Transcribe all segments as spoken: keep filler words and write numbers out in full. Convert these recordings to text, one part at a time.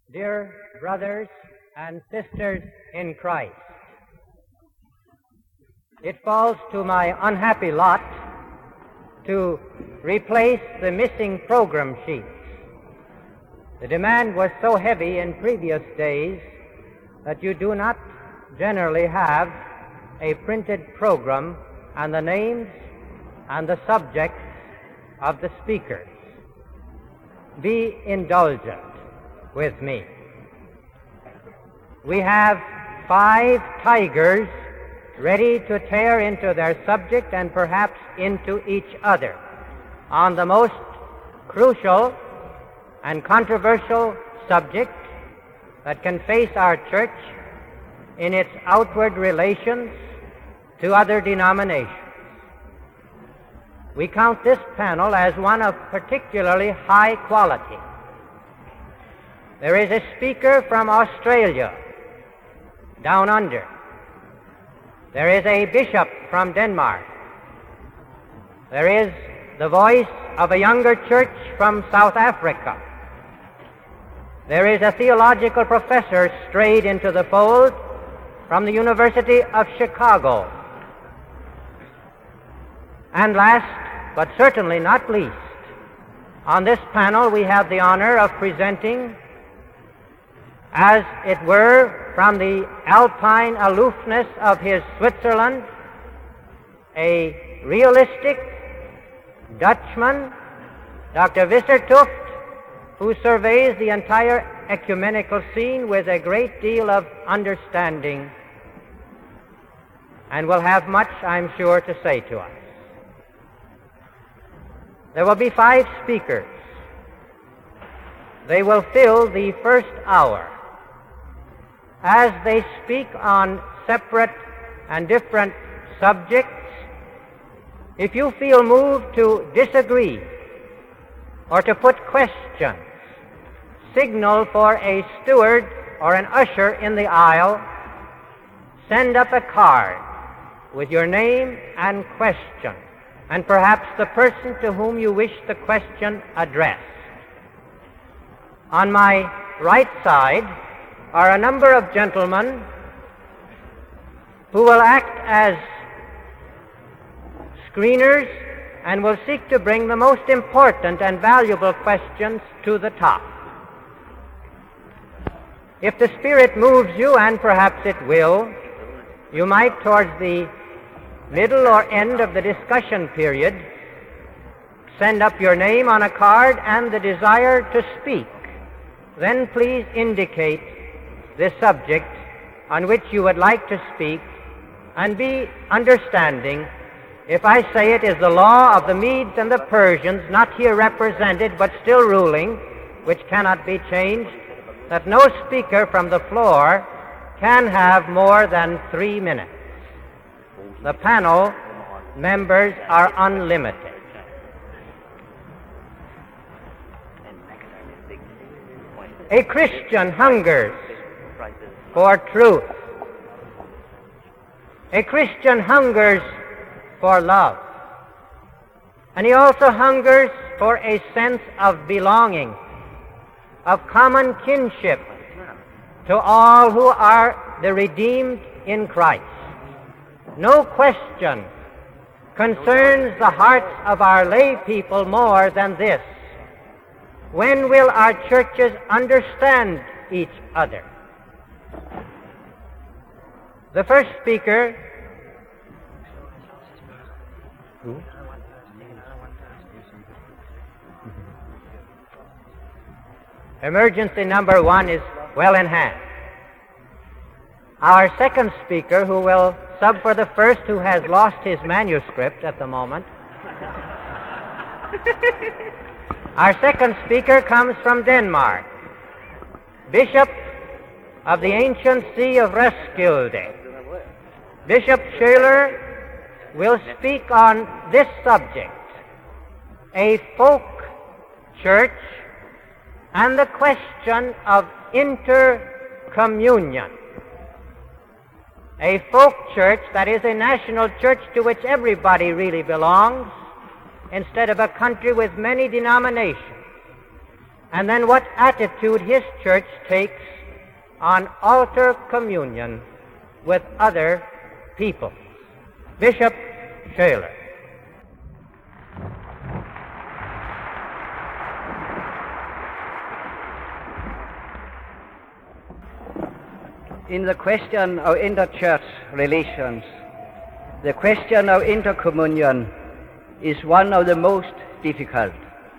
Dear brothers and sisters in Christ, it falls to my unhappy lot to replace the missing program sheets. The demand was so heavy in previous days that you do not generally have a printed program and the names and the subjects of the speakers. Be indulgent with me. We have five tigers ready to tear into their subject and perhaps into each other on the most crucial and controversial subject that can face our church in its outward relations to other denominations. We count this panel as one of particularly high quality. There is a speaker from Australia, down under. There is a bishop from Denmark. There is the voice of a younger church from South Africa. There is a theological professor strayed into the fold from the University of Chicago. And last, but certainly not least, on this panel we have the honor of presenting, as it were, from the alpine aloofness of his Switzerland, a realistic Dutchman, Doctor Wissertuft, who surveys the entire ecumenical scene with a great deal of understanding and will have much, I'm sure, to say to us. There will be five speakers. They will fill the first hour. As they speak on separate and different subjects, if you feel moved to disagree or to put questions, signal for a steward or an usher in the aisle, send up a card with your name and question, and perhaps the person to whom you wish the question addressed. On my right side are a number of gentlemen who will act as screeners and will seek to bring the most important and valuable questions to the top. If the Spirit moves you, and perhaps it will, you might, towards the middle or end of the discussion period, send up your name on a card and the desire to speak. Then please indicate the subject on which you would like to speak, and be understanding if I say it is the law of the Medes and the Persians, not here represented but still ruling, which cannot be changed, that no speaker from the floor can have more than three minutes. The panel members are unlimited. A Christian hungers for truth. A Christian hungers for love. And he also hungers for a sense of belonging, of common kinship to all who are the redeemed in Christ. No question concerns the hearts of our lay people more than this: when will our churches understand each other? The first speaker, who? Emergency number one is well in hand. Our second speaker, who will sub for the first, who has lost his manuscript at the moment. Our second speaker comes from Denmark, Bishop of the ancient see of Roskilde. Bishop Schöler will speak on this subject: a folk church and the question of intercommunion. A folk church, that is a national church to which everybody really belongs, instead of a country with many denominations. and then what attitude his church takes on altar communion with other people. Bishop Shaler. In the question of inter-church relations, the question of intercommunion is one of the most difficult.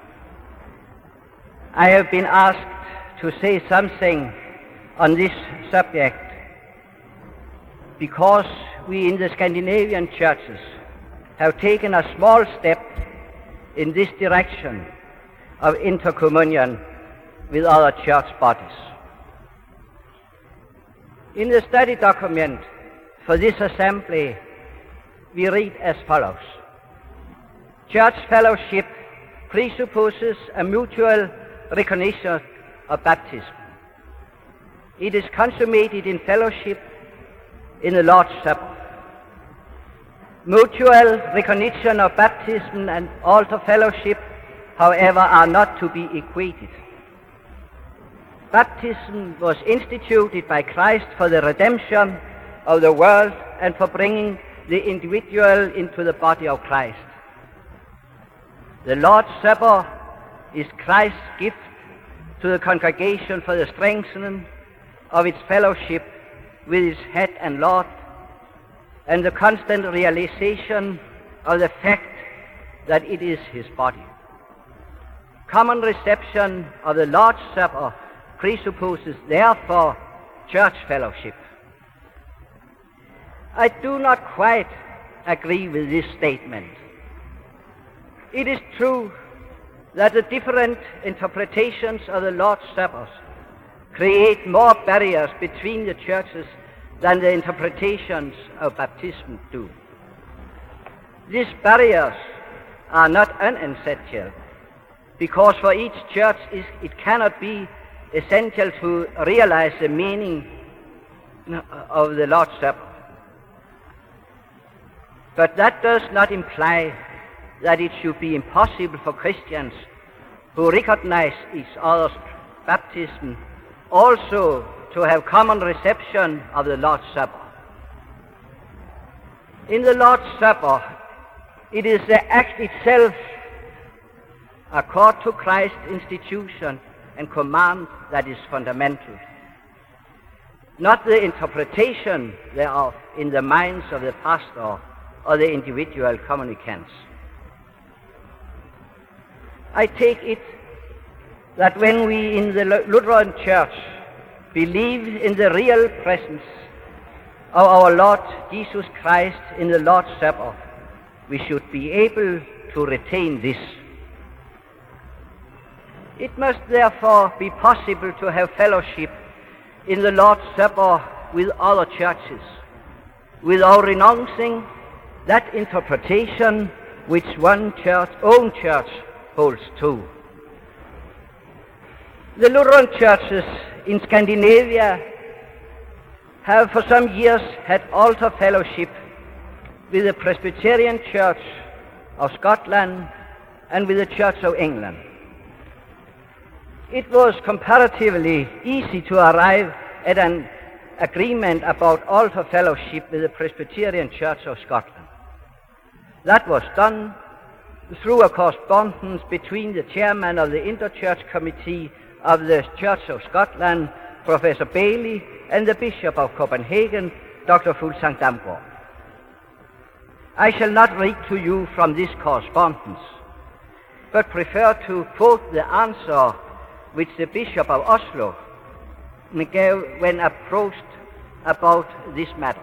I have been asked to say something on this subject because we in the Scandinavian churches have taken a small step in this direction of intercommunion with other church bodies. In the study document for this assembly, we read as follows: Church fellowship presupposes a mutual recognition of baptism. It is consummated in fellowship in the Lord's Supper. Mutual recognition of baptism and altar fellowship, however, are not to be equated. Baptism was instituted by Christ for the redemption of the world and for bringing the individual into the body of Christ. The Lord's Supper is Christ's gift to the congregation for the strengthening of its fellowship with its head and Lord, and the constant realization of the fact that it is his body. Common reception of the Lord's Supper presupposes, therefore, church fellowship. I do not quite agree with this statement. It is true that the different interpretations of the Lord's Supper create more barriers between the churches than the interpretations of baptism do. These barriers are not unessential, because for each church it cannot be essential to realize the meaning of the Lord's Supper. But that does not imply that it should be impossible for Christians who recognize each other's baptism also to have common reception of the Lord's Supper. In the Lord's Supper, it is the act itself, according to Christ's institution and command, that is fundamental, not the interpretation thereof in the minds of the pastor or the individual communicants. I take it that when we in the Lutheran Church believe in the real presence of our Lord Jesus Christ in the Lord's Supper, we should be able to retain this. It must therefore be possible to have fellowship in the Lord's Supper with other churches without renouncing that interpretation which one church, own church holds to. The Lutheran churches in Scandinavia have for some years had altar fellowship with the Presbyterian Church of Scotland and with the Church of England. It was comparatively easy to arrive at an agreement about altar fellowship with the Presbyterian Church of Scotland. That was done through a correspondence between the chairman of the Interchurch Committee of the Church of Scotland, Professor Bailey, and the Bishop of Copenhagen, Doctor Fuglsang Damgaard. I shall not read to you from this correspondence, but prefer to quote the answer which the Bishop of Oslo gave when approached about this matter.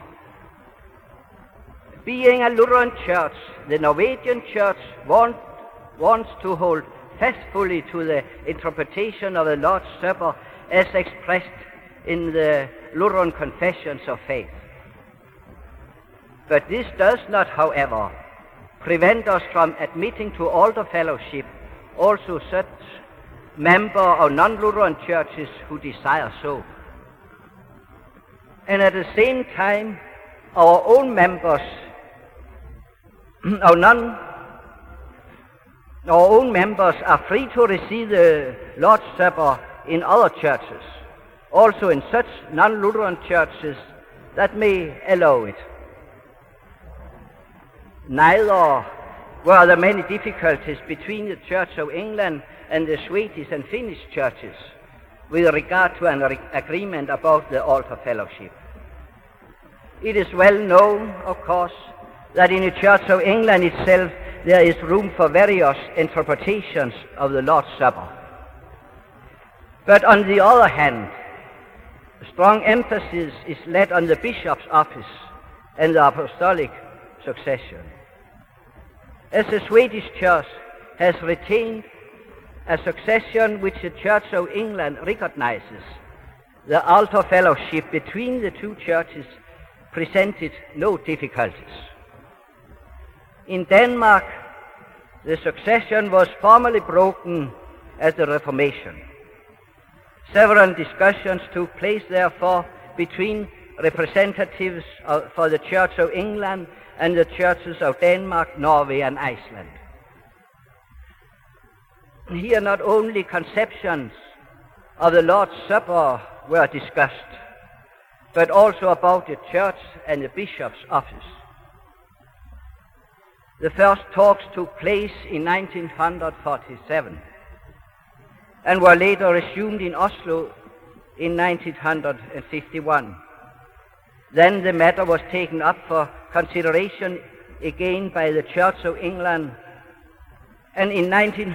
Being a Lutheran church, the Norwegian Church want, wants to hold faithfully to the interpretation of the Lord's Supper as expressed in the Lutheran Confessions of Faith. But this does not, however, prevent us from admitting to altar fellowship also such members of non-Lutheran churches who desire so. And at the same time, our own members of non Our own members are free to receive the Lord's Supper in other churches, also in such non-Lutheran churches that may allow it. Neither were there many difficulties between the Church of England and the Swedish and Finnish churches with regard to an re- agreement about the altar fellowship. It is well known, of course, that in the Church of England itself there is room for various interpretations of the Lord's Supper. But on the other hand, strong emphasis is laid on the bishop's office and the apostolic succession. As the Swedish Church has retained a succession which the Church of England recognizes, the altar fellowship between the two churches presented no difficulties. In Denmark, the succession was formally broken at the Reformation. Several discussions took place, therefore, between representatives of, for the Church of England and the churches of Denmark, Norway, and Iceland. Here not only conceptions of the Lord's Supper were discussed, but also about the church and the bishop's office. The first talks took place in nineteen forty-seven and were later resumed in Oslo in nineteen fifty-one. Then the matter was taken up for consideration again by the Church of England, and in nineteen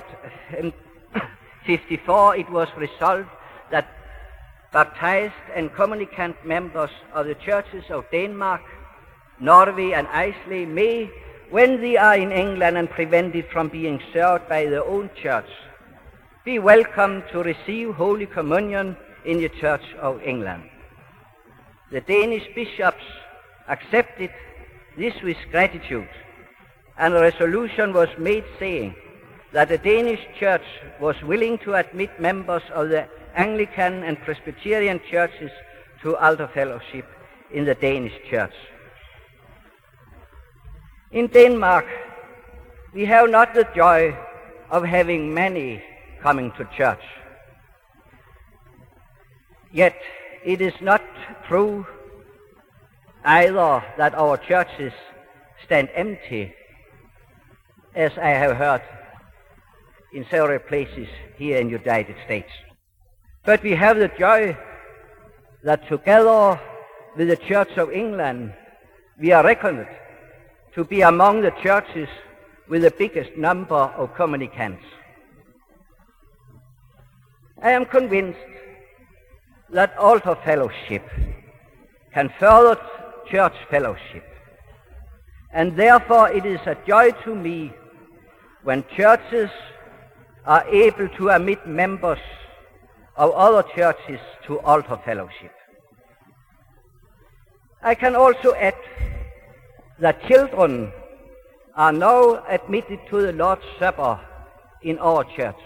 fifty-four it was resolved that baptized and communicant members of the churches of Denmark, Norway, and Iceland may, when they are in England and prevented from being served by their own church, be welcome to receive Holy Communion in the Church of England. The Danish bishops accepted this with gratitude, and a resolution was made saying that the Danish church was willing to admit members of the Anglican and Presbyterian churches to altar fellowship in the Danish church. In Denmark, we have not the joy of having many coming to church. Yet it is not true either that our churches stand empty, as I have heard in several places here in the United States. But we have the joy that together with the Church of England, we are reckoned to be among the churches with the biggest number of communicants. I am convinced that altar fellowship can further church fellowship, and therefore it is a joy to me when churches are able to admit members of other churches to altar fellowship. I can also add that children are now admitted to the Lord's Supper in our church.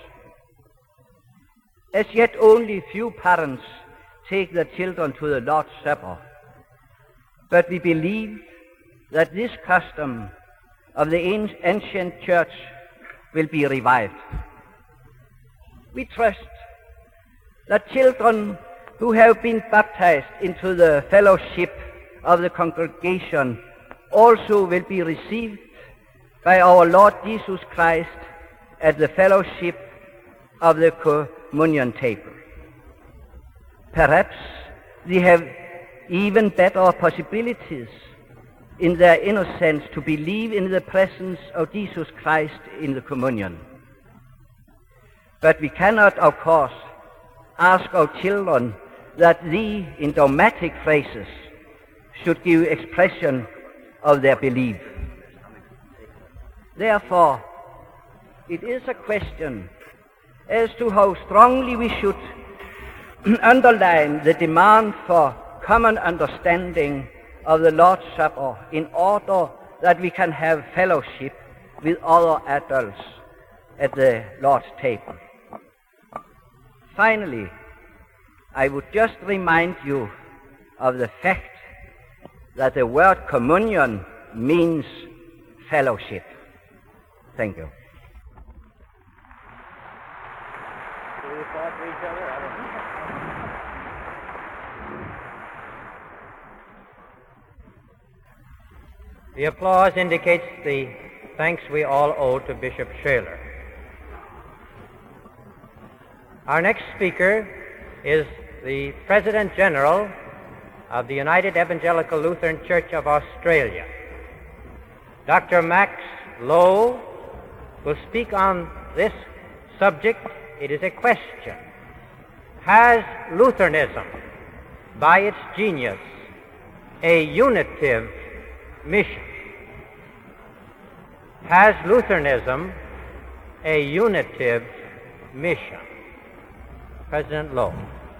As yet only few parents take their children to the Lord's Supper, but we believe that this custom of the ancient church will be revived. We trust that children who have been baptized into the fellowship of the congregation also will be received by our Lord Jesus Christ at the fellowship of the communion table. Perhaps they have even better possibilities in their innocence to believe in the presence of Jesus Christ in the communion. But we cannot, of course, ask our children that they, in dogmatic phrases, should give expression of their belief. Therefore, it is a question as to how strongly we should underline the demand for common understanding of the Lord's Supper in order that we can have fellowship with other adults at the Lord's table. Finally, I would just remind you of the fact that the word communion means fellowship. Thank you. The applause indicates the thanks we all owe to Bishop Shaler. Our next speaker is the President General of the United Evangelical Lutheran Church of Australia. Doctor Max Lowe will speak on this subject. It is a question. Has Lutheranism, by its genius, a unitive mission? Has Lutheranism a unitive mission? President Lowe.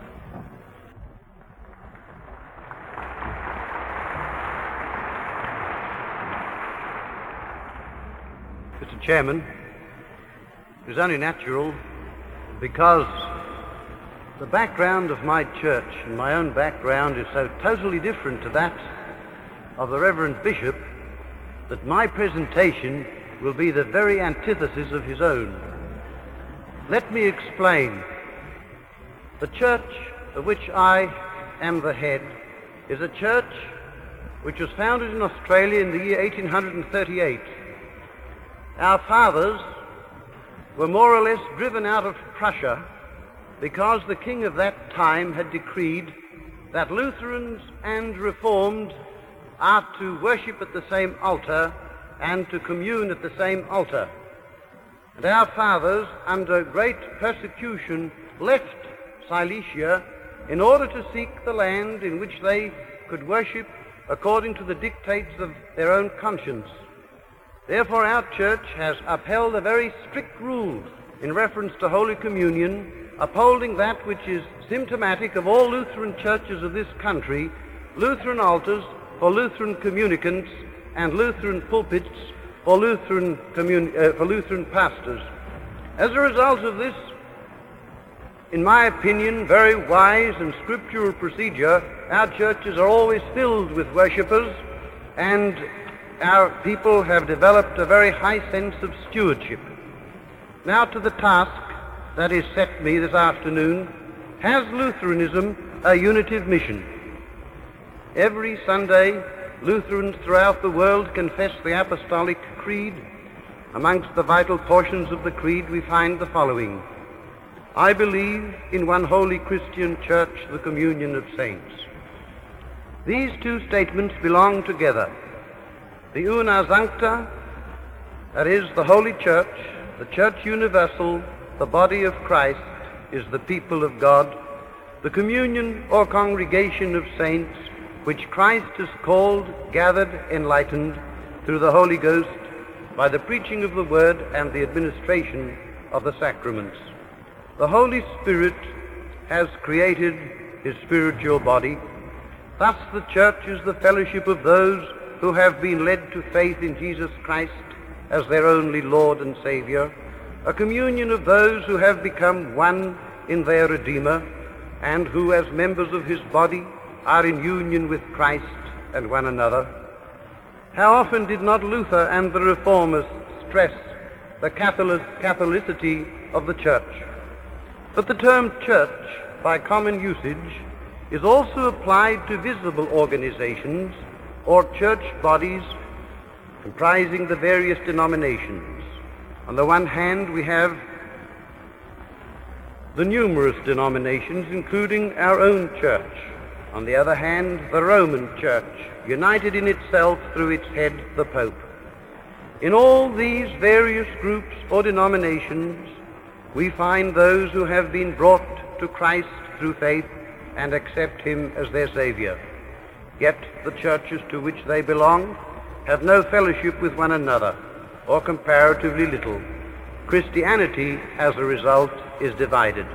Mister Chairman, it is only natural, because the background of my church and my own background is so totally different to that of the Reverend Bishop, that my presentation will be the very antithesis of his own. Let me explain. The church of which I am the head is a church which was founded in Australia in the year eighteen thirty-eight. Our fathers were more or less driven out of Prussia because the king of that time had decreed that Lutherans and Reformed are to worship at the same altar and to commune at the same altar. And our fathers, under great persecution, left Silesia in order to seek the land in which they could worship according to the dictates of their own conscience. Therefore, our church has upheld a very strict rule in reference to Holy Communion, upholding that which is symptomatic of all Lutheran churches of this country: Lutheran altars for Lutheran communicants and Lutheran pulpits for Lutheran, commun- uh, for Lutheran pastors. As a result of this, in my opinion, very wise and scriptural procedure, our churches are always filled with worshippers, and our people have developed a very high sense of stewardship. Now to the task that is set me this afternoon. Has Lutheranism a unitive mission? Every Sunday, Lutherans throughout the world confess the Apostolic Creed. Amongst the vital portions of the Creed we find the following: I believe in one holy Christian church, the communion of saints. These two statements belong together. The Una Sancta, that is the Holy Church, the Church Universal, the body of Christ, is the people of God. The communion or congregation of saints, which Christ has called, gathered, enlightened through the Holy Ghost by the preaching of the Word and the administration of the sacraments. The Holy Spirit has created his spiritual body. Thus the church is the fellowship of those who have been led to faith in Jesus Christ as their only Lord and Savior, a communion of those who have become one in their Redeemer, and who as members of his body are in union with Christ and one another. How often did not Luther and the Reformers stress the Catholic, Catholicity of the church? But the term church, by common usage, is also applied to visible organizations or church bodies comprising the various denominations. On the one hand, we have the numerous denominations, including our own church. On the other hand, the Roman Church, united in itself through its head, the Pope. In all these various groups or denominations, we find those who have been brought to Christ through faith and accept him as their Savior. Yet the churches to which they belong have no fellowship with one another, or comparatively little. Christianity, as a result, is divided.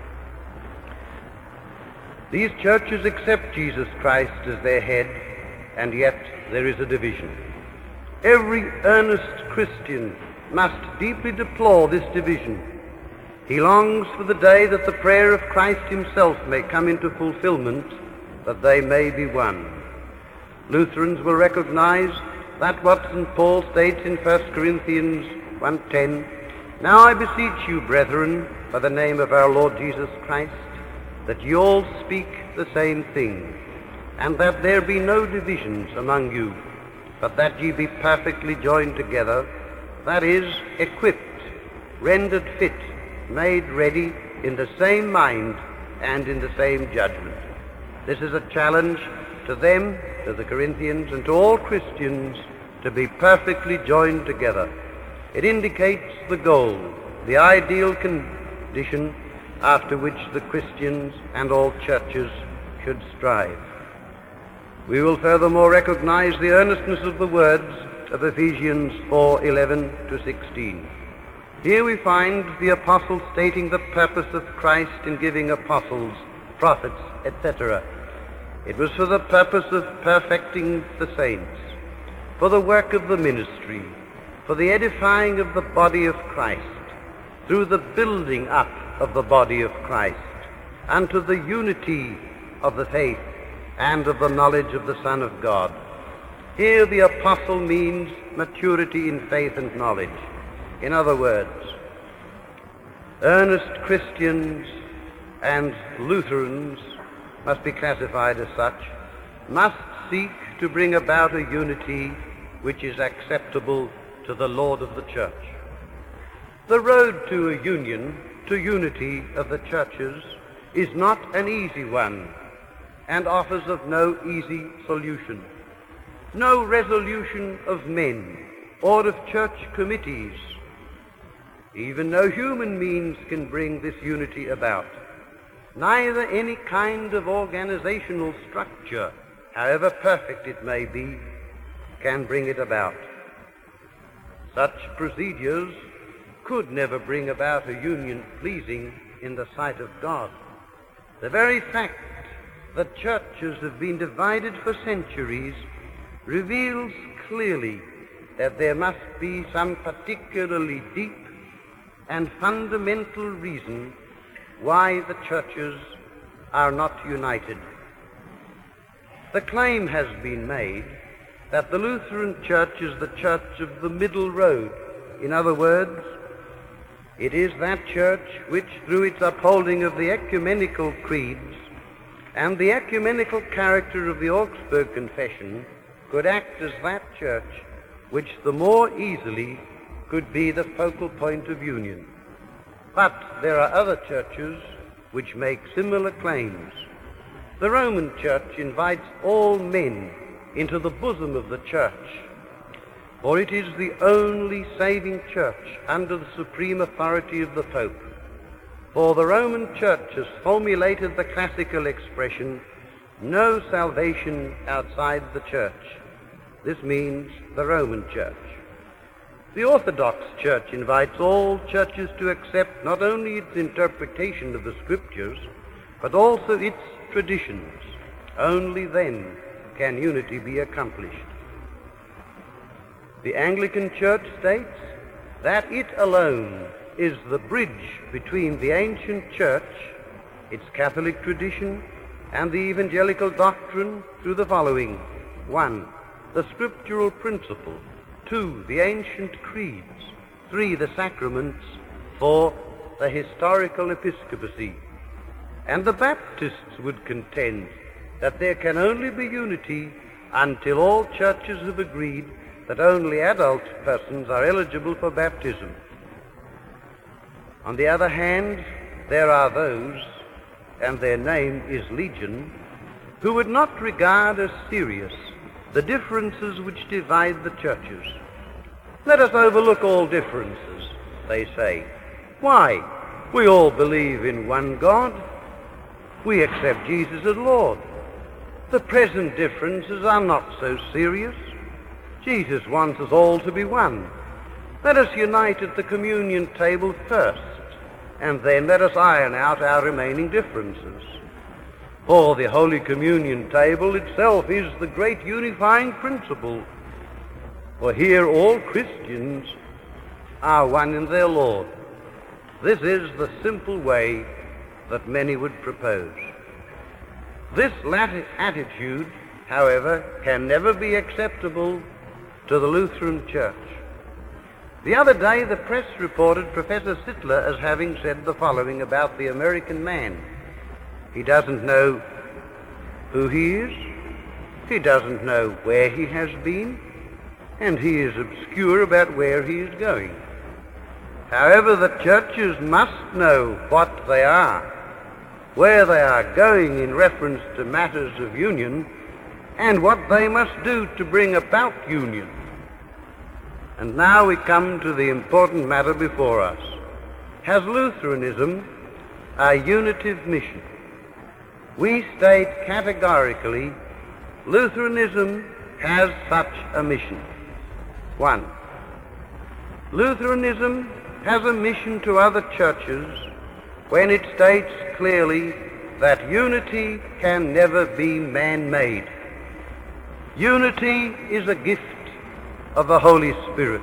These churches accept Jesus Christ as their head, and yet there is a division. Every earnest Christian must deeply deplore this division. He longs for the day that the prayer of Christ himself may come into fulfillment, that they may be one. Lutherans will recognize that what Saint Paul states in First Corinthians one ten, Now I beseech you, brethren, by the name of our Lord Jesus Christ, that ye all speak the same thing, and that there be no divisions among you, but that ye be perfectly joined together, that is, equipped, rendered fit, made ready in the same mind and in the same judgment. This is a challenge to them, to the Corinthians, and to all Christians to be perfectly joined together. It indicates the goal, the ideal condition after which the Christians and all churches should strive. We will furthermore recognize the earnestness of the words of Ephesians four eleven to sixteen. Here we find the apostle stating the purpose of Christ in giving apostles, prophets, et cetera. It was for the purpose of perfecting the saints, for the work of the ministry, for the edifying of the body of Christ, through the building up of the body of Christ, unto the unity of the faith and of the knowledge of the Son of God. Here the apostle means maturity in faith and knowledge. In other words, earnest Christians and Lutherans must be classified as such, must seek to bring about a unity which is acceptable to the Lord of the Church. The road to a union, to unity of the churches, is not an easy one and offers of no easy solution. No resolution of men or of church committees, even no human means, can bring this unity about. Neither any kind of organizational structure, however perfect it may be, can bring it about. Such procedures could never bring about a union pleasing in the sight of God. The very fact that churches have been divided for centuries reveals clearly that there must be some particularly deep and fundamental reason why the churches are not united. The claim has been made that the Lutheran Church is the church of the middle road. In other words, it is that church which, through its upholding of the ecumenical creeds and the ecumenical character of the Augsburg Confession, could act as that church which the more easily could be the focal point of union. But there are other churches which make similar claims. The Roman Church invites all men into the bosom of the church, for it is the only saving church under the supreme authority of the Pope. For the Roman Church has formulated the classical expression, no salvation outside the church. This means the Roman Church. The Orthodox Church invites all churches to accept not only its interpretation of the Scriptures, but also its traditions. Only then can unity be accomplished. The Anglican Church states that it alone is the bridge between the ancient church, its Catholic tradition, and the evangelical doctrine through the following: one, the scriptural principle; two, the ancient creeds; three, the sacraments; four, the historical episcopacy. And the Baptists would contend that there can only be unity until all churches have agreed that only adult persons are eligible for baptism. On the other hand, there are those, and their name is legion, who would not regard as serious the differences which divide the churches. Let us overlook all differences, they say. Why? We all believe in one God. We accept Jesus as Lord. The present differences are not so serious. Jesus wants us all to be one. Let us unite at the communion table first, and then let us iron out our remaining differences. For the Holy Communion table itself is the great unifying principle. For here all Christians are one in their Lord. This is the simple way that many would propose. This latter attitude, however, can never be acceptable to the Lutheran Church. The other day, the press reported Professor Sittler as having said the following about the American man. He doesn't know who he is, he doesn't know where he has been, and he is obscure about where he is going. However, the churches must know what they are, where they are going in reference to matters of union, and what they must do to bring about union. And now we come to the important matter before us. Has Lutheranism a unitive mission? We state categorically, Lutheranism has such a mission. One, Lutheranism has a mission to other churches when it states clearly that unity can never be man-made. Unity is a gift of the Holy Spirit.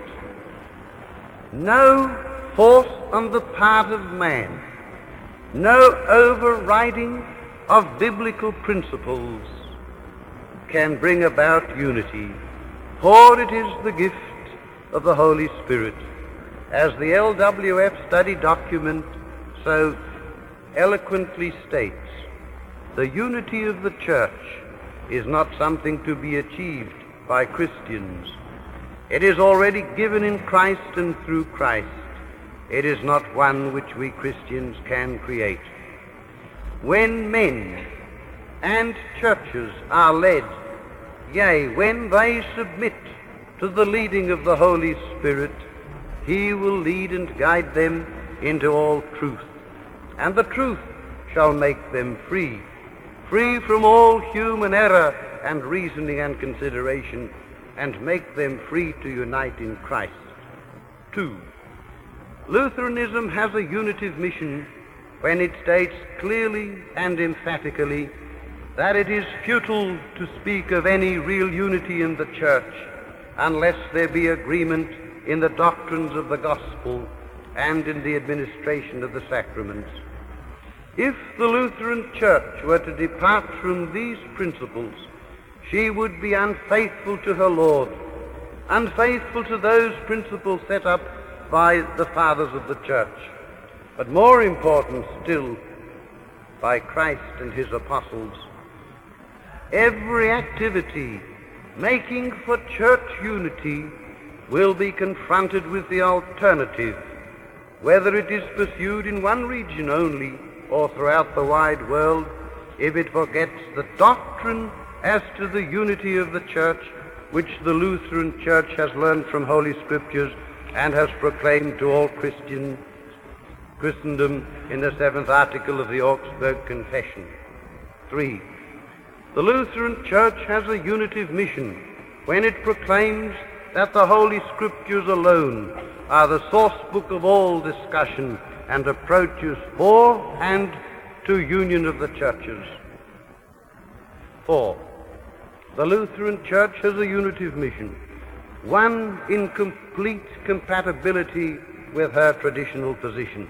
No force on the part of man, no overriding of biblical principles can bring about unity, for it is the gift of the Holy Spirit. As the L W F study document so eloquently states, the unity of the church is not something to be achieved by Christians. It is already given in Christ and through Christ. It is not one which we Christians can create. When men and churches are led, yea, when they submit to the leading of the Holy Spirit, He will lead and guide them into all truth. And the truth shall make them free, free from all human error and reasoning and consideration, and make them free to unite in Christ. Two, Lutheranism has a unitive mission when it states clearly and emphatically that it is futile to speak of any real unity in the church unless there be agreement in the doctrines of the gospel and in the administration of the sacraments. If the Lutheran Church were to depart from these principles, she would be unfaithful to her Lord, unfaithful to those principles set up by the fathers of the church, but more important still, by Christ and his apostles. Every activity making for church unity will be confronted with the alternative, whether it is pursued in one region only or throughout the wide world, if it forgets the doctrine as to the unity of the church, which the Lutheran Church has learned from Holy Scriptures and has proclaimed to all Christian Christendom in the seventh article of the Augsburg Confession. Three, the Lutheran Church has a unitive mission when it proclaims that the Holy Scriptures alone are the source book of all discussion and approaches for and to union of the churches. Four, the Lutheran Church has a unitive mission, one in complete compatibility with her traditional position.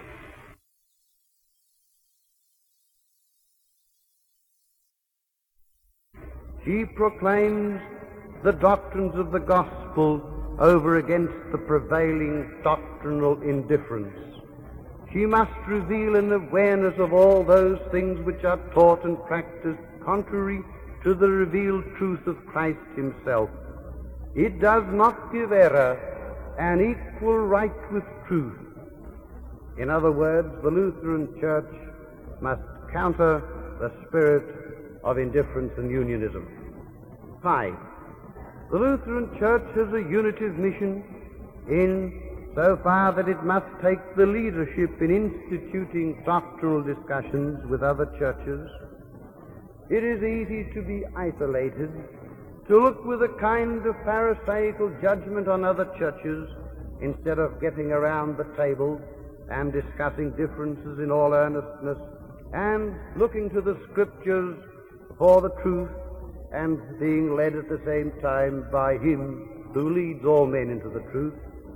She proclaims the doctrines of the gospel over against the prevailing doctrinal indifference. She must reveal an awareness of all those things which are taught and practiced contrary to the revealed truth of Christ himself. It does not give error an equal right with truth. In other words, the Lutheran Church must counter the spirit of indifference and unionism. Five, the Lutheran Church has a unitive mission in so far that it must take the leadership in instituting doctrinal discussions with other churches. It is easy to be isolated, to look with a kind of pharisaical judgment on other churches instead of getting around the table and discussing differences in all earnestness and looking to the Scriptures for the truth and being led at the same time by him who leads all men into the truth.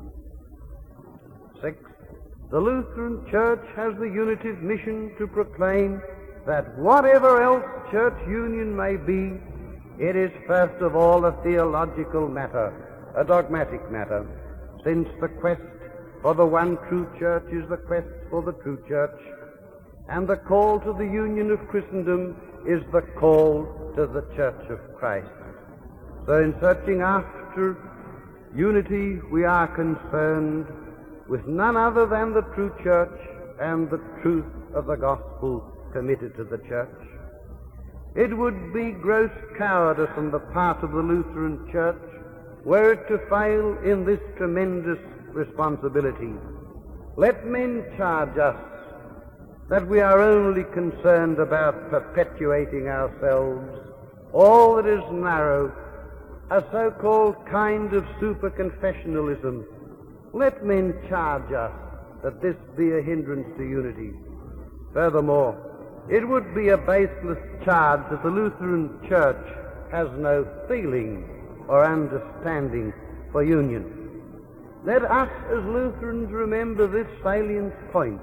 Six, the Lutheran Church has the unitive mission to proclaim that whatever else church union may be, it is first of all a theological matter, a dogmatic matter, since the quest for the one true church is the quest for the true church, and the call to the union of Christendom is the call to the Church of Christ. So in searching after unity, we are concerned with none other than the true church and the truth of the gospel committed to the church. It would be gross cowardice on the part of the Lutheran Church were it to fail in this tremendous responsibility. Let men charge us that we are only concerned about perpetuating ourselves all that is narrow, a so-called kind of super-confessionalism. Let men charge us that this be a hindrance to unity. Furthermore, it would be a baseless charge that the Lutheran Church has no feeling or understanding for union. Let us as Lutherans remember this salient point.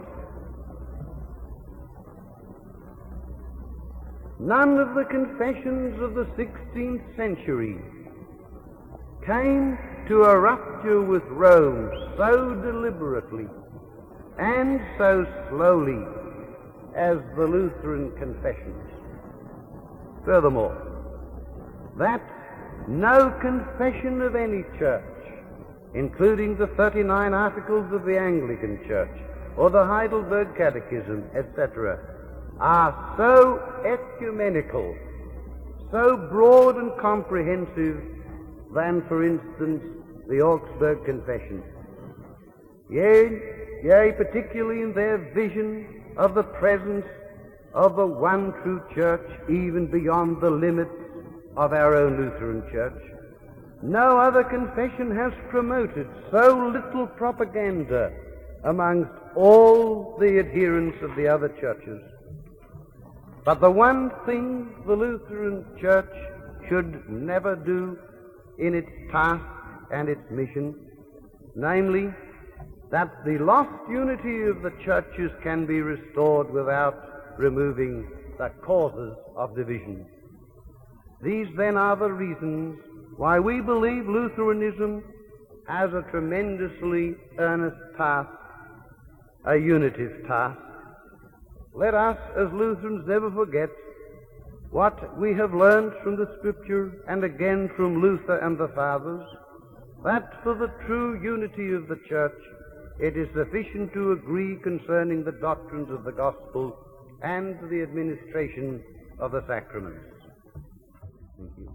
None of the confessions of the sixteenth century came to a rupture with Rome so deliberately and so slowly as the Lutheran confessions. Furthermore, that no confession of any church, including the thirty-nine Articles of the Anglican Church or the Heidelberg Catechism, et cetera, are so ecumenical, so broad and comprehensive than, for instance, the Augsburg Confession. Yea, yea, particularly in their vision of the presence of the one true church, even beyond the limits of our own Lutheran Church. No other confession has promoted so little propaganda amongst all the adherents of the other churches. But the one thing the Lutheran Church should never do in its task and its mission, namely, that the lost unity of the churches can be restored without removing the causes of division. These then are the reasons why we believe Lutheranism has a tremendously earnest task, a unitive task. Let us as Lutherans never forget what we have learned from the Scripture and again from Luther and the Fathers, that for the true unity of the Church it is sufficient to agree concerning the doctrines of the gospel and the administration of the sacraments. Thank you.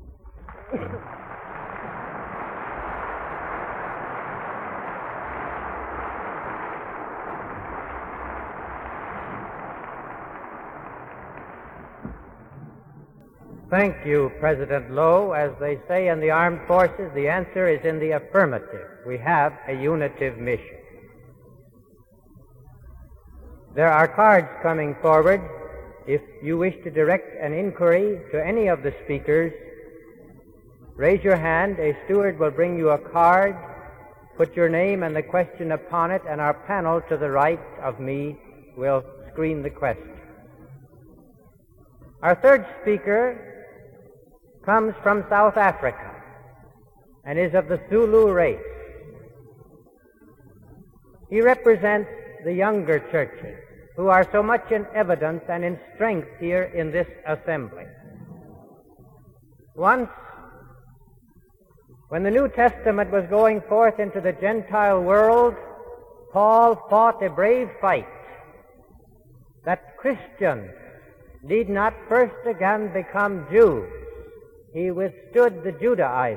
Thank you, President Lowe. As they say in the armed forces, the answer is in the affirmative. We have a unitive mission. There are cards coming forward. If you wish to direct an inquiry to any of the speakers, raise your hand. A steward will bring you a card, put your name and the question upon it, and our panel to the right of me will screen the question. Our third speaker comes from South Africa and is of the Zulu race. He represents the younger churches who are so much in evidence and in strength here in this assembly. Once, when the New Testament was going forth into the Gentile world, Paul fought a brave fight that Christians need not first again become Jews. He withstood the Judaizers.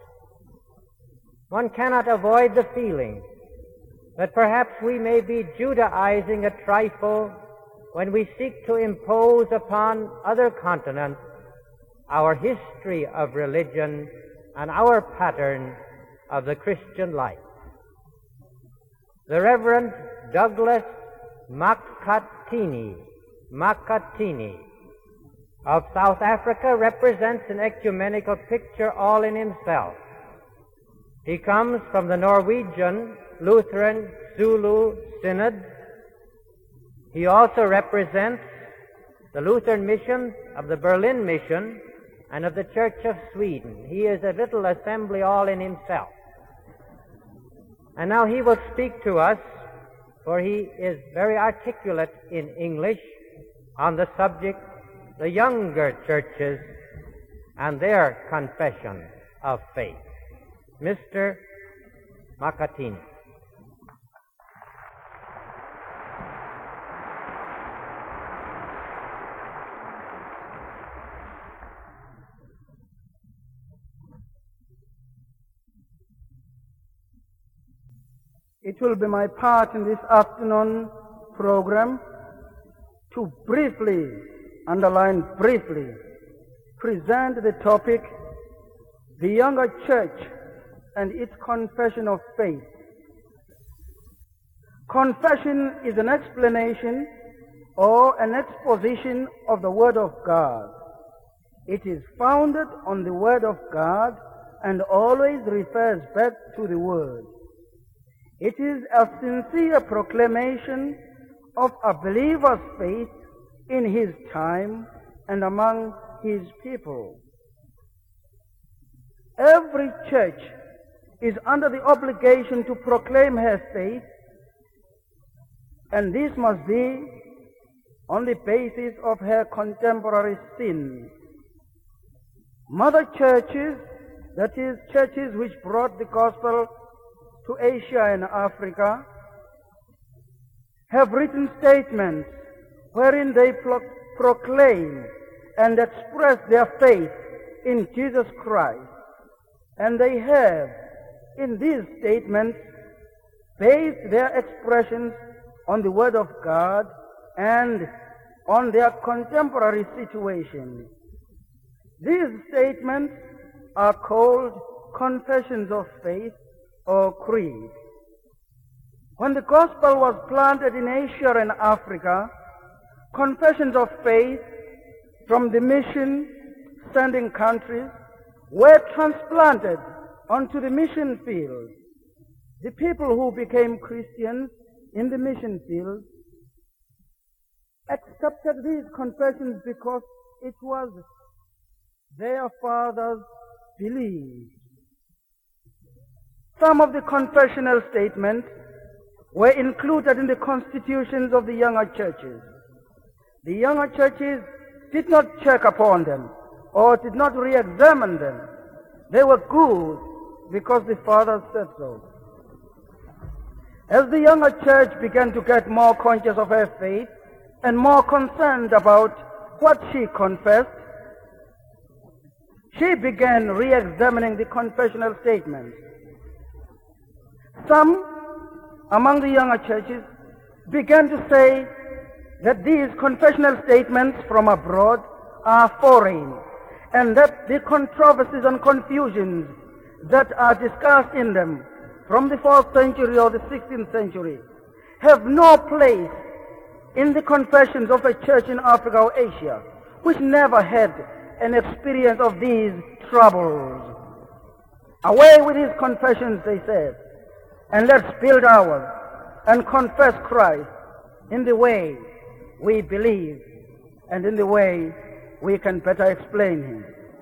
One cannot avoid the feeling that perhaps we may be Judaizing a trifle when we seek to impose upon other continents our history of religion and our pattern of the Christian life. The Reverend Douglas Makhathini, Makhathini of South Africa represents an ecumenical picture all in himself. He comes from the Norwegian Lutheran Zulu Synod. He also represents the Lutheran mission of the Berlin Mission and of the Church of Sweden. He is a little assembly all in himself. And now he will speak to us, for he is very articulate in English, on the subject, the younger churches and their confession of faith. Mister Makatini. It will be my part in this afternoon program to briefly, underline briefly, present the topic, the younger church and its confession of faith. Confession is an explanation or an exposition of the Word of God. It is founded on the Word of God and always refers back to the Word. It is a sincere proclamation of a believer's faith in his time and among his people. Every church is under the obligation to proclaim her faith, and this must be on the basis of her contemporary sins. Mother churches, that is, churches which brought the gospel to Asia and Africa, have written statements wherein they pro- proclaim and express their faith in Jesus Christ. And they have, in these statements, based their expressions on the Word of God and on their contemporary situation. These statements are called confessions of faith or creed. When the gospel was planted in Asia and Africa, confessions of faith from the mission sending countries were transplanted onto the mission field. The people who became Christians in the mission field accepted these confessions because it was their fathers' belief. Some of the confessional statements were included in the constitutions of the younger churches. The younger churches did not check upon them or did not re-examine them. They were good because the fathers said so. As the younger church began to get more conscious of her faith and more concerned about what she confessed, she began re-examining the confessional statements. Some among the younger churches began to say that these confessional statements from abroad are foreign, and that the controversies and confusions that are discussed in them from the fourth century or the sixteenth century have no place in the confessions of a church in Africa or Asia, which never had an experience of these troubles. Away with these confessions, they said, and let's build ours and confess Christ in the way we believe and in the way we can better explain him.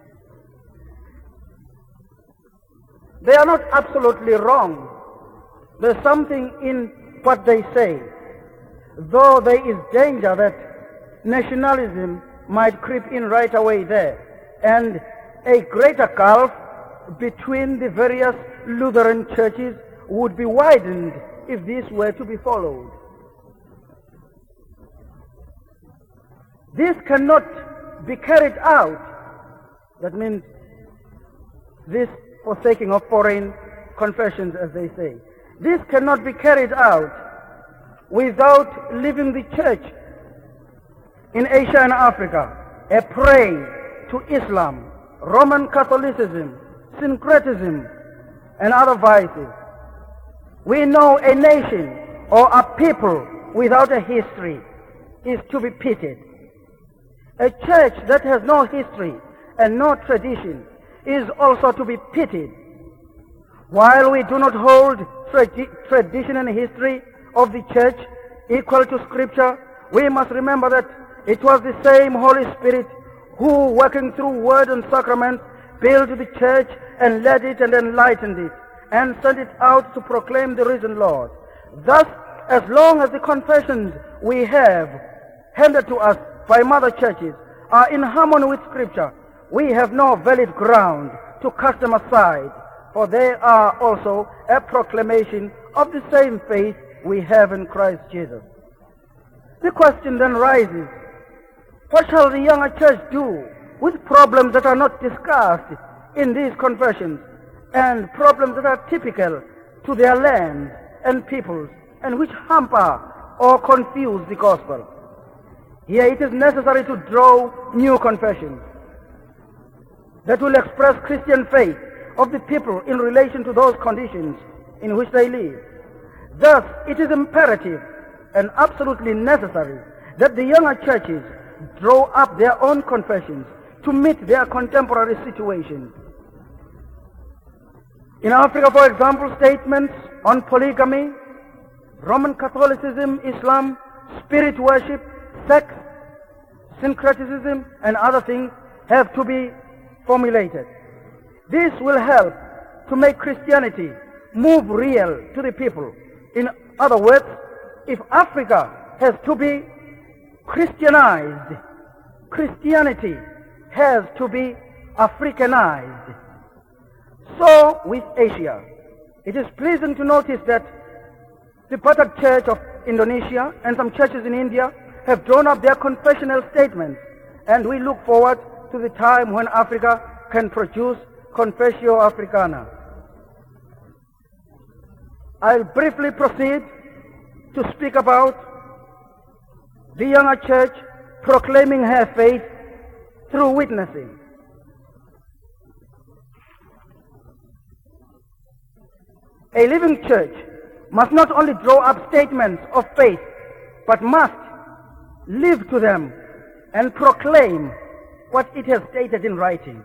They are not absolutely wrong. There's something in what they say, though there is danger that nationalism might creep in right away there, and a greater gulf between the various Lutheran churches would be widened if this were to be followed. This cannot be carried out. That means this forsaking of foreign confessions, as they say. This cannot be carried out without leaving the church in Asia and Africa a prey to Islam, Roman Catholicism, syncretism, and other vices. We know a nation or a people without a history is to be pitied. A church that has no history and no tradition is also to be pitied. While we do not hold tra- tradition and history of the church equal to Scripture, we must remember that it was the same Holy Spirit who, working through word and sacrament, built the church and led it and enlightened it. and sent it out to proclaim the risen Lord. Thus, as long as the confessions we have handed to us by mother churches are in harmony with Scripture, we have no valid ground to cast them aside, for they are also a proclamation of the same faith we have in Christ Jesus. The question then rises, what shall the younger church do with problems that are not discussed in these confessions and problems that are typical to their lands and peoples and which hamper or confuse the gospel? Here it is necessary to draw new confessions that will express Christian faith of the people in relation to those conditions in which they live. Thus, it is imperative and absolutely necessary that the younger churches draw up their own confessions to meet their contemporary situations. In Africa, for example, statements on polygamy, Roman Catholicism, Islam, spirit worship, sex, syncretism, and other things have to be formulated. This will help to make Christianity move real to the people. In other words, if Africa has to be Christianized, Christianity has to be Africanized. So with Asia, it is pleasing to notice that the Batak Church of Indonesia and some churches in India have drawn up their confessional statements, and we look forward to the time when Africa can produce Confessio Africana. I'll briefly proceed to speak about the younger church proclaiming her faith through witnessing. A living church must not only draw up statements of faith, but must live to them and proclaim what it has stated in writing.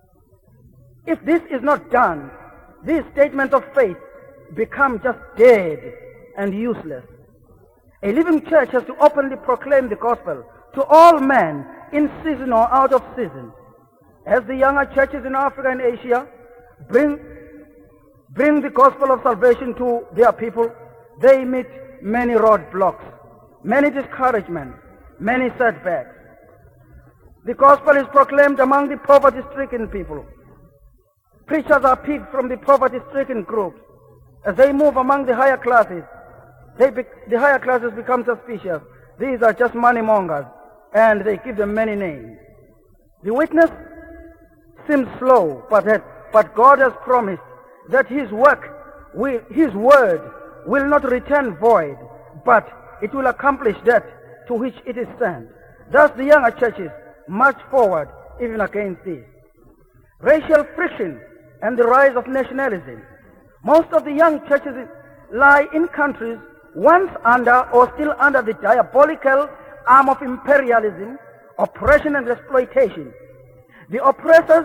If this is not done, these statements of faith become just dead and useless. A living church has to openly proclaim the gospel to all men in season or out of season. As the younger churches in Africa and Asia bring, bring the gospel of salvation to their people, they meet many roadblocks, many discouragements, many setbacks. The gospel is proclaimed among the poverty-stricken people. Preachers are picked from the poverty-stricken groups. As they move among the higher classes, they be, the higher classes become suspicious. These are just money mongers, and they give them many names. The witness seems slow, but, that, but God has promised that His work, will, His word, will not return void, but it will accomplish that to which it is sent. Thus the younger churches march forward even against this. Racial friction and the rise of nationalism. Most of the young churches lie in countries once under or still under the diabolical arm of imperialism, oppression and exploitation. The oppressors,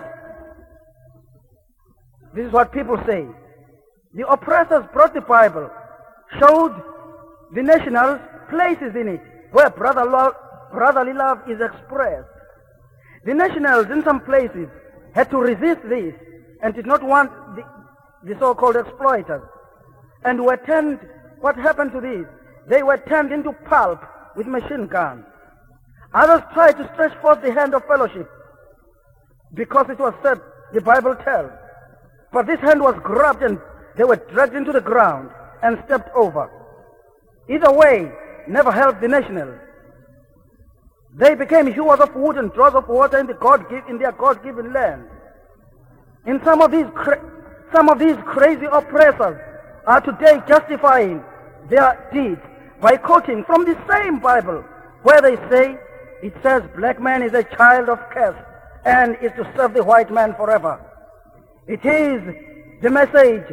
this is what people say, the oppressors brought the Bible, showed the nationals places in it where brother love, brotherly love is expressed. The nationals in some places had to resist this and did not want the, the so-called exploiters, and were turned, what happened to these? They were turned into pulp with machine guns. Others tried to stretch forth the hand of fellowship because it was said, the Bible tells. But this hand was grabbed and they were dragged into the ground and stepped over. Either way never helped the nationals. They became hewers of wood and drawers of water in, the God give, in their God-given land. In some of these, cra- some of these crazy oppressors are today justifying their deeds by quoting from the same Bible where they say, it says black man is a child of curse and is to serve the white man forever. It is the message.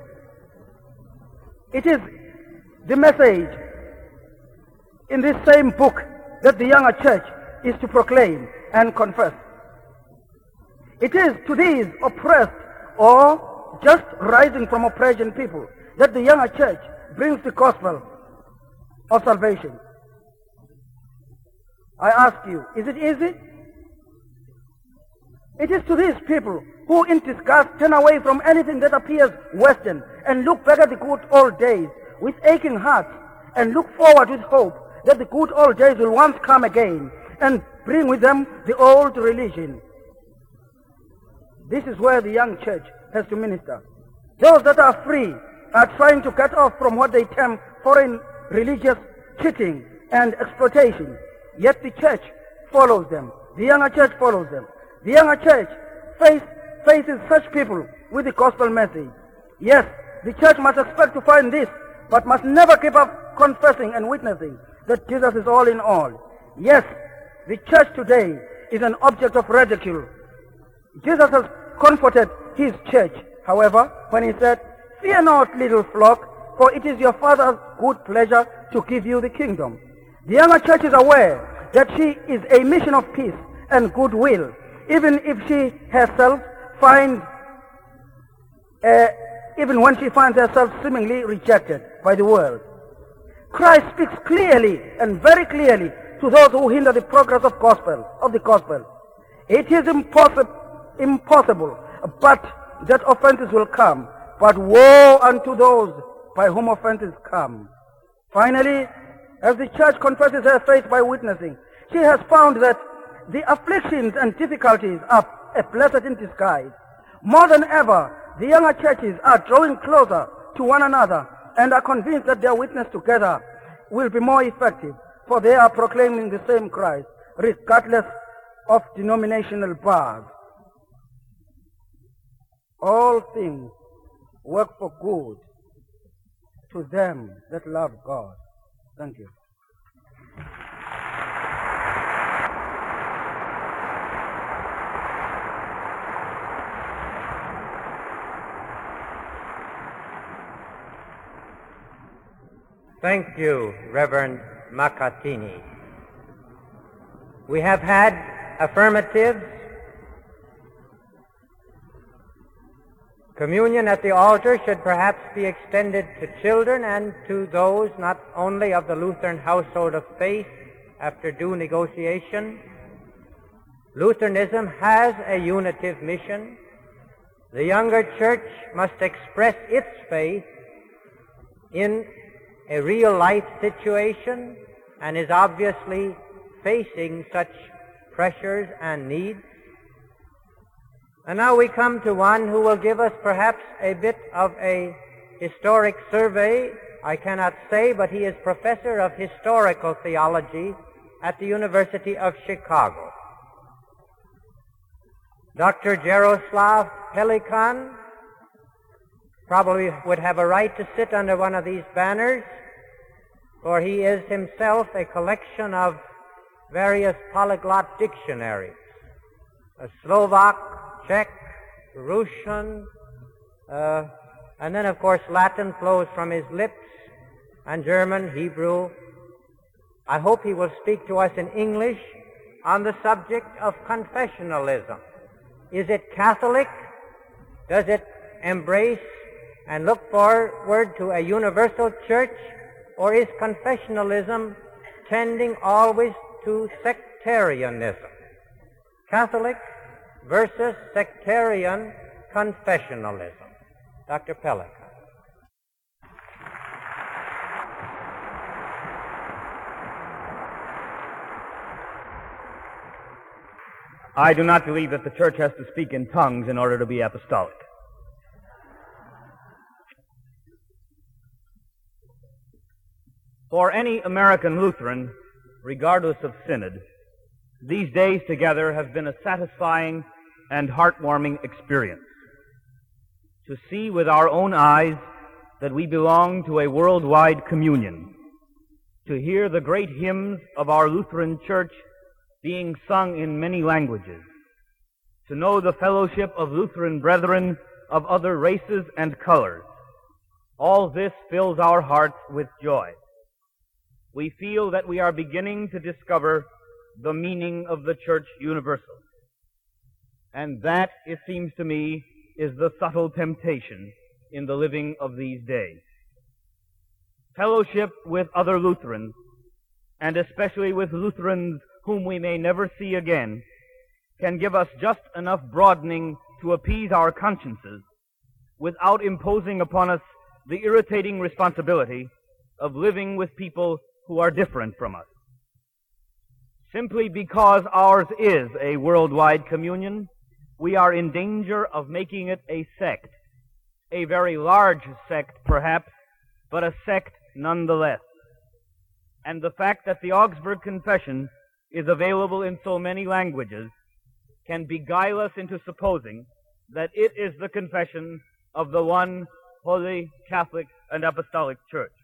It is the message in this same book that the younger church is to proclaim and confess. It is to these oppressed or just rising from oppression people that the younger church brings the gospel of salvation. I ask you, is it easy? It is to these people who in disgust turn away from anything that appears Western and look back at the good old days with aching hearts and look forward with hope that the good old days will once come again and bring with them the old religion. This is where the young church has to minister. Those that are free are trying to cut off from what they term foreign religious cheating and exploitation. Yet the church follows them. The younger church follows them. The younger church face, faces such people with the gospel message. Yes, the church must expect to find this, but must never give up confessing and witnessing that Jesus is all in all. Yes, the church today is an object of ridicule. Jesus has comforted his church, however, when he said, "Fear not, little flock, for it is your Father's good pleasure to give you the kingdom." The younger church is aware that she is a mission of peace and goodwill, even if she herself finds, uh, even when she finds herself seemingly rejected by the world. Christ speaks clearly and very clearly to those who hinder the progress of gospel, of the gospel. It is impossible, impossible, but that offenses will come. But woe unto those by whom offenses come. Finally, as the church confesses her faith by witnessing, she has found that the afflictions and difficulties are a blessing in disguise. More than ever, the younger churches are drawing closer to one another and are convinced that their witness together will be more effective, for they are proclaiming the same Christ, regardless of denominational bars. All things work for good to them that love God. Thank you. Thank you, Reverend Makatini. We have had affirmatives. Communion at the altar should perhaps be extended to children and to those not only of the Lutheran household of faith after due negotiation. Lutheranism has a unitive mission. The younger church must express its faith in a real-life situation and is obviously facing such pressures and needs. And now we come to one who will give us perhaps a bit of a historic survey. I cannot say, but he is professor of historical theology at the University of Chicago. Doctor Jaroslav Pelikan probably would have a right to sit under one of these banners, for he is himself a collection of various polyglot dictionaries, a Slovak, Czech, Russian, uh, and then, of course, Latin flows from his lips, and German, Hebrew. I hope he will speak to us in English on the subject of confessionalism. Is it Catholic? Does it embrace and look forward to a universal church? Or is confessionalism tending always to sectarianism? Catholic versus sectarian confessionalism. Doctor Pelikan. I do not believe that the church has to speak in tongues in order to be apostolic. For any American Lutheran, regardless of synod, these days together have been a satisfying and heartwarming experience. To see with our own eyes that we belong to a worldwide communion, to hear the great hymns of our Lutheran Church being sung in many languages, to know the fellowship of Lutheran brethren of other races and colors, all this fills our hearts with joy. We feel that we are beginning to discover the meaning of the Church Universal. And that, it seems to me, is the subtle temptation in the living of these days. Fellowship with other Lutherans, and especially with Lutherans whom we may never see again, can give us just enough broadening to appease our consciences without imposing upon us the irritating responsibility of living with people who are different from us. Simply because ours is a worldwide communion, we are in danger of making it a sect, a very large sect perhaps, but a sect nonetheless. And the fact that the Augsburg Confession is available in so many languages can beguile us into supposing that it is the confession of the one holy, Catholic, and Apostolic Church.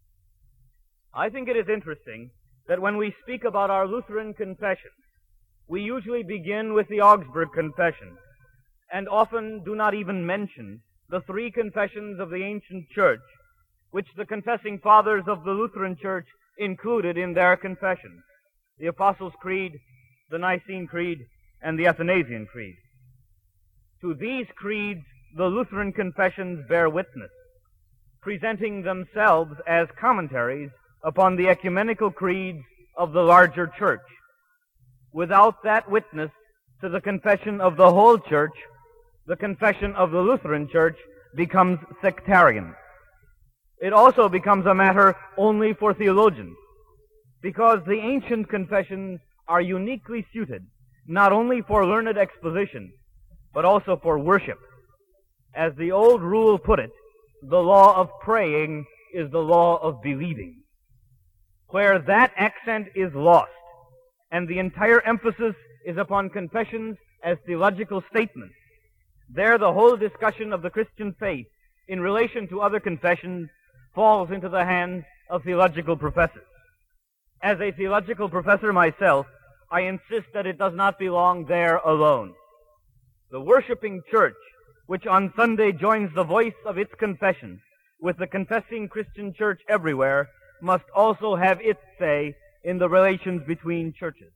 I think it is interesting that when we speak about our Lutheran confession, we usually begin with the Augsburg Confession, and often do not even mention the three confessions of the ancient church, which the confessing fathers of the Lutheran Church included in their confessions: the Apostles' Creed, the Nicene Creed, and the Athanasian Creed. To these creeds, the Lutheran confessions bear witness, presenting themselves as commentaries upon the ecumenical creeds of the larger church. Without that witness to the confession of the whole church, the confession of the Lutheran Church becomes sectarian. It also becomes a matter only for theologians, because the ancient confessions are uniquely suited not only for learned exposition, but also for worship. As the old rule put it, the law of praying is the law of believing. Where that accent is lost, and the entire emphasis is upon confessions as theological statements, there the whole discussion of the Christian faith in relation to other confessions falls into the hands of theological professors. As a theological professor myself, I insist that it does not belong there alone. The worshiping church, which on Sunday joins the voice of its confession with the confessing Christian church everywhere, must also have its say in the relations between churches.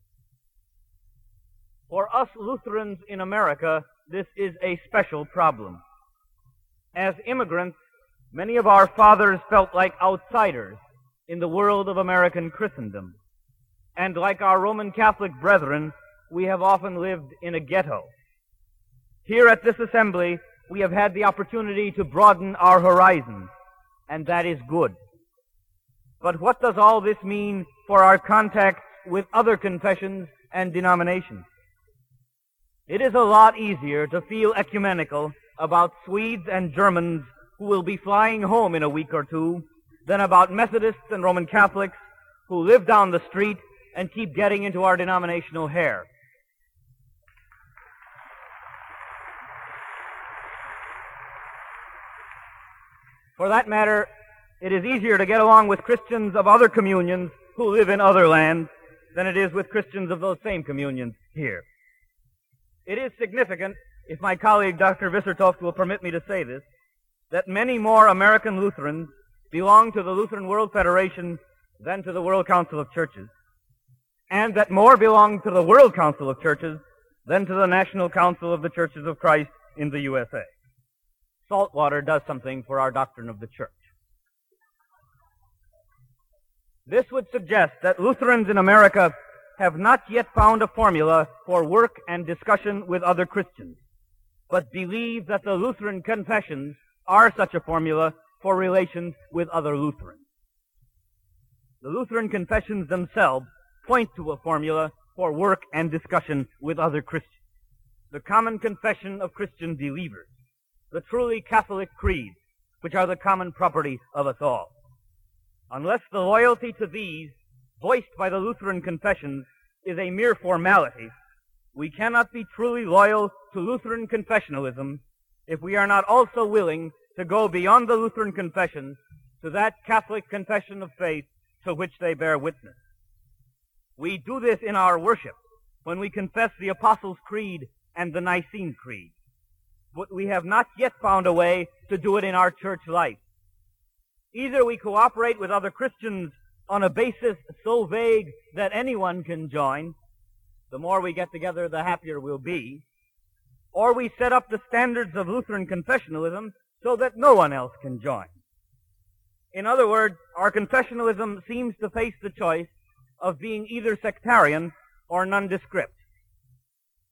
For us Lutherans in America, this is a special problem. As immigrants, many of our fathers felt like outsiders in the world of American Christendom. And like our Roman Catholic brethren, we have often lived in a ghetto. Here at this assembly, we have had the opportunity to broaden our horizons, and that is good. But what does all this mean for our contacts with other confessions and denominations? It is a lot easier to feel ecumenical about Swedes and Germans who will be flying home in a week or two than about Methodists and Roman Catholics who live down the street and keep getting into our denominational hair. For that matter, it is easier to get along with Christians of other communions who live in other lands than it is with Christians of those same communions here. It is significant, if my colleague Doctor Vissertoft will permit me to say this, that many more American Lutherans belong to the Lutheran World Federation than to the World Council of Churches, and that more belong to the World Council of Churches than to the National Council of the Churches of Christ in the U S A. Saltwater does something for our doctrine of the church. This would suggest that Lutherans in America have not yet found a formula for work and discussion with other Christians, but believe that the Lutheran confessions are such a formula for relations with other Lutherans. The Lutheran confessions themselves point to a formula for work and discussion with other Christians. The common confession of Christian believers, the truly Catholic creeds, which are the common property of us all. Unless the loyalty to these, voiced by the Lutheran confessions, is a mere formality, we cannot be truly loyal to Lutheran confessionalism if we are not also willing to go beyond the Lutheran confessions to that Catholic confession of faith to which they bear witness. We do this in our worship when we confess the Apostles' Creed and the Nicene Creed, but we have not yet found a way to do it in our church life. Either we cooperate with other Christians on a basis so vague that anyone can join, the more we get together, the happier we'll be, or we set up the standards of Lutheran confessionalism so that no one else can join. In other words, our confessionalism seems to face the choice of being either sectarian or nondescript.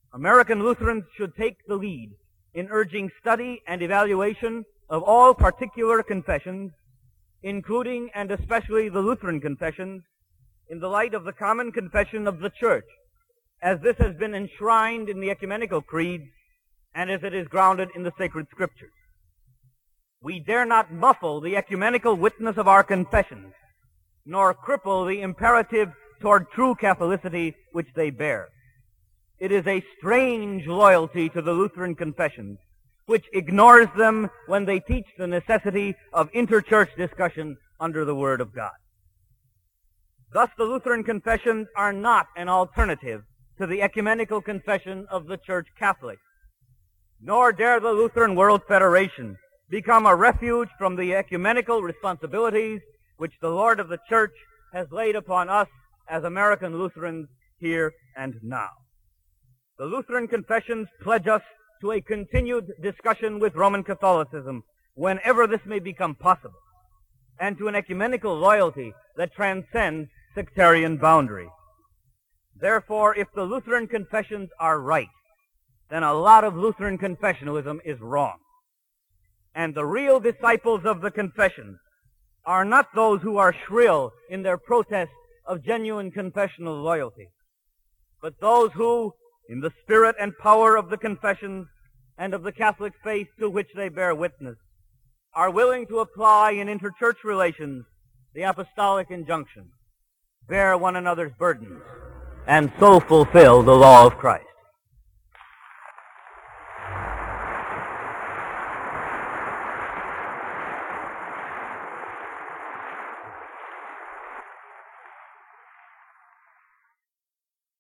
American Lutherans should take the lead in urging study and evaluation of all particular confessions, including and especially the Lutheran confessions, in the light of the common confession of the Church, as this has been enshrined in the ecumenical creeds and as it is grounded in the sacred scriptures. We dare not muffle the ecumenical witness of our confessions, nor cripple the imperative toward true Catholicity which they bear. It is a strange loyalty to the Lutheran confessions, which ignores them when they teach the necessity of interchurch discussion under the Word of God. Thus, the Lutheran confessions are not an alternative to the ecumenical confession of the Church Catholic, nor dare the Lutheran World Federation become a refuge from the ecumenical responsibilities which the Lord of the Church has laid upon us as American Lutherans here and now. The Lutheran confessions pledge us to a continued discussion with Roman Catholicism whenever this may become possible, and to an ecumenical loyalty that transcends sectarian boundary. Therefore, if the Lutheran confessions are right, then a lot of Lutheran confessionalism is wrong. And the real disciples of the confessions are not those who are shrill in their protest of genuine confessional loyalty, but those who, in the spirit and power of the confessions and of the Catholic faith to which they bear witness, are willing to apply in interchurch relations the apostolic injunction, bear one another's burdens, and so fulfill the law of Christ.